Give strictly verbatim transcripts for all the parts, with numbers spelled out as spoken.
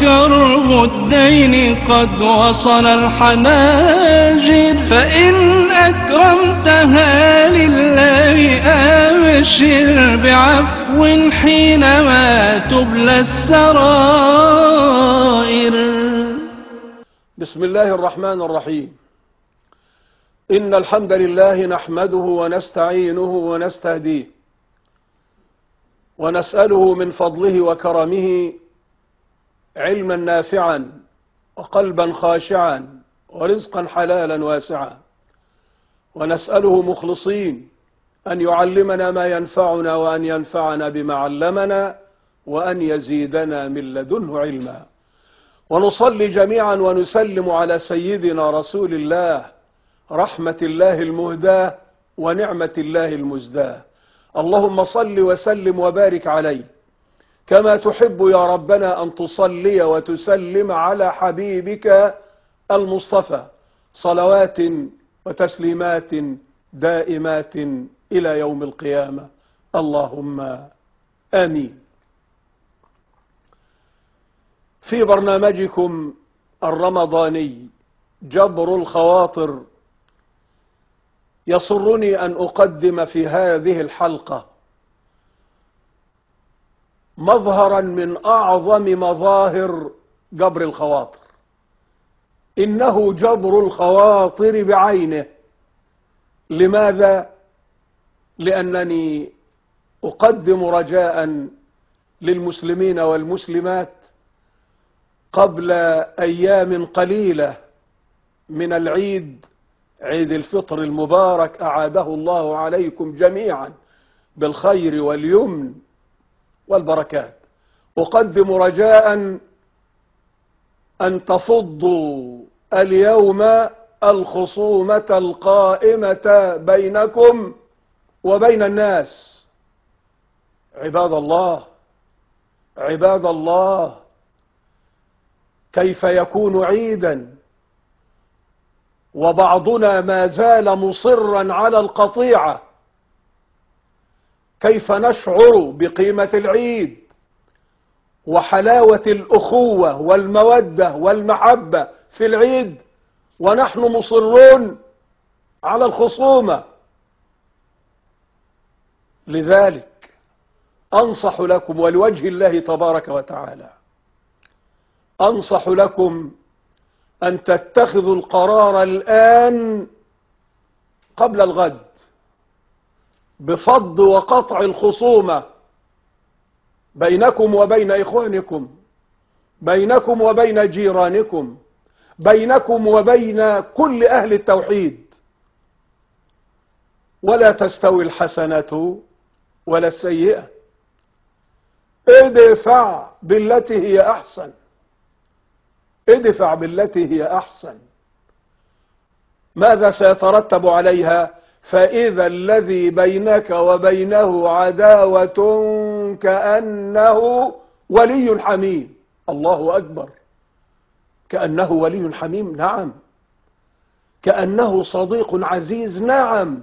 كرب الدين قد وصل الحناجر، فإن أكرمتها لله أبشر بعفو حينما تبلى السرائر. بسم الله الرحمن الرحيم. إن الحمد لله نحمده ونستعينه ونستهديه ونسأله من فضله وكرمه علما نافعا وقلبا خاشعا ورزقا حلالا واسعا، ونسأله مخلصين أن يعلمنا ما ينفعنا وأن ينفعنا بما علمنا وأن يزيدنا من لدنه علما، ونصلي جميعا ونسلم على سيدنا رسول الله رحمة الله المهداة ونعمة الله المزداة. اللهم صل وسلم وبارك عليه كما تحب يا ربنا أن تصلي وتسلم على حبيبك المصطفى صلوات وتسليمات دائمات إلى يوم القيامة، اللهم آمين. في برنامجكم الرمضاني جبر الخواطر، يسرني أن أقدم في هذه الحلقة مظهرا من أعظم مظاهر جبر الخواطر، إنه جبر الخواطر بعينه. لماذا؟ لأنني أقدم رجاء للمسلمين والمسلمات قبل أيام قليلة من العيد، عيد الفطر المبارك، أعاده الله عليكم جميعا بالخير واليمن والبركات. أقدم رجاء أن تفضوا اليوم الخصومة القائمة بينكم وبين الناس. عباد الله عباد الله، كيف يكون عيدا وبعضنا ما زال مصرا على القطيعة؟ كيف نشعر بقيمة العيد وحلاوة الأخوة والمودة والمحبة في العيد ونحن مصرون على الخصومة؟ لذلك أنصح لكم ولوجه الله تبارك وتعالى، أنصح لكم أن تتخذوا القرار الآن قبل الغد بفض وقطع الخصومة بينكم وبين إخوانكم، بينكم وبين جيرانكم، بينكم وبين كل أهل التوحيد. ولا تستوي الحسنة ولا السيئة، ادفع بالتي هي أحسن، ادفع بالتي هي أحسن. ماذا سيترتب عليها؟ فإذا الذي بينك وبينه عداوة كأنه ولي حميم. الله أكبر، كأنه ولي حميم، نعم. كأنه صديق عزيز، نعم.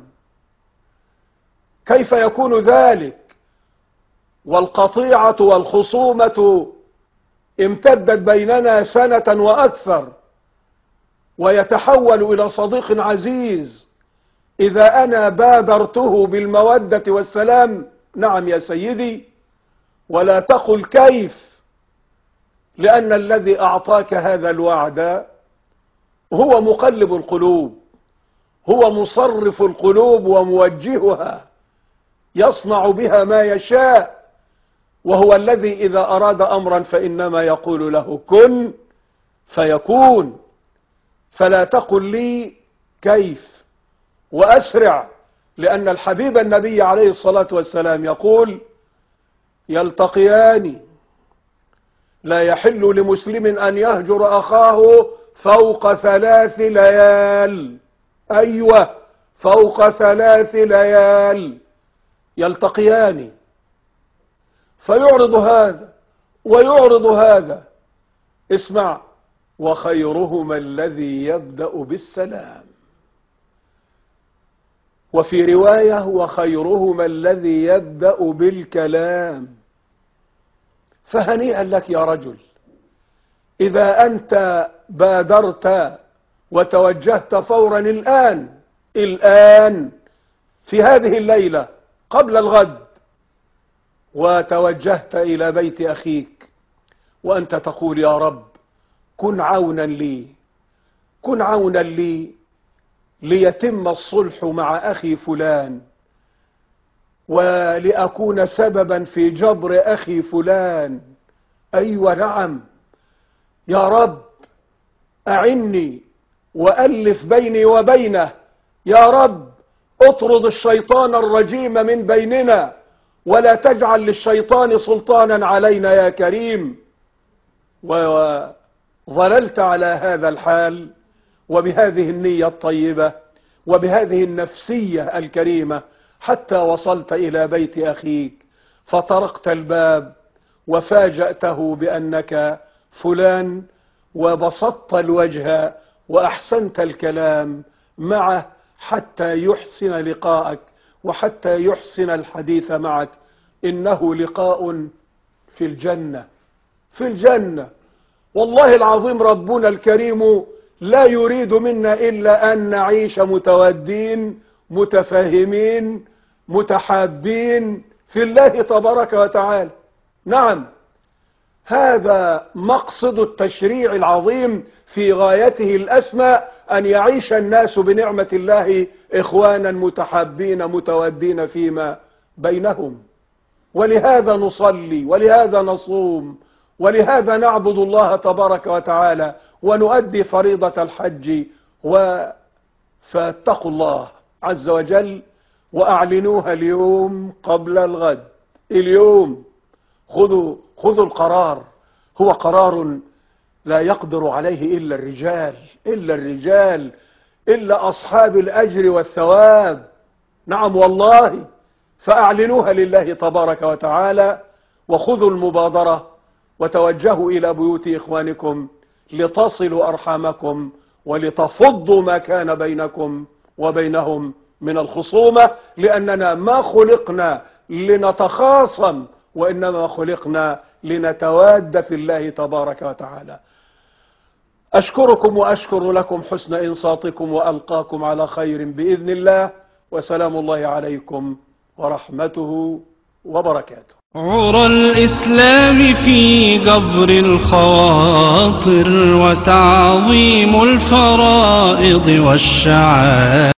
كيف يكون ذلك والقطيعة والخصومة امتدت بيننا سنة وأكثر ويتحول إلى صديق عزيز إذا أنا بادرته بالمودة والسلام؟ نعم يا سيدي، ولا تقل كيف، لأن الذي أعطاك هذا الوعد هو مقلب القلوب، هو مصرف القلوب وموجهها، يصنع بها ما يشاء، وهو الذي إذا أراد أمرا فإنما يقول له كن فيكون. فلا تقل لي كيف، وأسرع، لأن الحبيب النبي عليه الصلاة والسلام يقول يلتقيان لا يحل لمسلم أن يهجر أخاه فوق ثلاث ليال. أيوة، فوق ثلاث ليال يلتقيان، فيعرض هذا ويعرض هذا. اسمع، وخيرهما الذي يبدأ بالسلام، وفي رواية وخيرهما الذي يبدأ بالكلام. فهنيئا لك يا رجل إذا أنت بادرت وتوجهت فورا الآن الآن في هذه الليلة قبل الغد وتوجهت إلى بيت أخيك وأنت تقول يا رب كن عونا لي كن عونا لي ليتم الصلح مع أخي فلان، ولأكون سببا في جبر أخي فلان. أيوة نعم يا رب، أعني وألف بيني وبينه. يا رب اطرد الشيطان الرجيم من بيننا ولا تجعل للشيطان سلطانا علينا يا كريم. وظللت على هذا الحال وبهذه النية الطيبة وبهذه النفسية الكريمة حتى وصلت إلى بيت أخيك، فطرقت الباب وفاجأته بأنك فلان، وبسطت الوجه وأحسنت الكلام معه حتى يحسن لقاءك وحتى يحسن الحديث معك. إنه لقاء في الجنة، في الجنة. والله العظيم ربنا الكريم لا يريد منا إلا أن نعيش متودين متفاهمين متحابين في الله تبارك وتعالى. نعم، هذا مقصد التشريع العظيم في غايته الأسمى، أن يعيش الناس بنعمة الله إخوانا متحابين متودين فيما بينهم. ولهذا نصلي ولهذا نصوم ولهذا نعبد الله تبارك وتعالى ونؤدي فريضة الحج. فاتقوا الله عز وجل وأعلنوها اليوم قبل الغد. اليوم خذوا خذوا القرار، هو قرار لا يقدر عليه إلا الرجال إلا الرجال إلا أصحاب الأجر والثواب. نعم والله، فأعلنوها لله تبارك وتعالى وخذوا المبادرة وتوجهوا إلى بيوت إخوانكم لتصلوا أرحامكم ولتفضوا ما كان بينكم وبينهم من الخصومة، لأننا ما خلقنا لنتخاصم وإنما خلقنا لنتواد في الله تبارك وتعالى. أشكركم وأشكر لكم حسن إنصاتكم وألقاكم على خير بإذن الله، وسلام الله عليكم ورحمته وبركاته. عرى الإسلام في جبر الخواطر وتعظيم الفرائض والشعائر.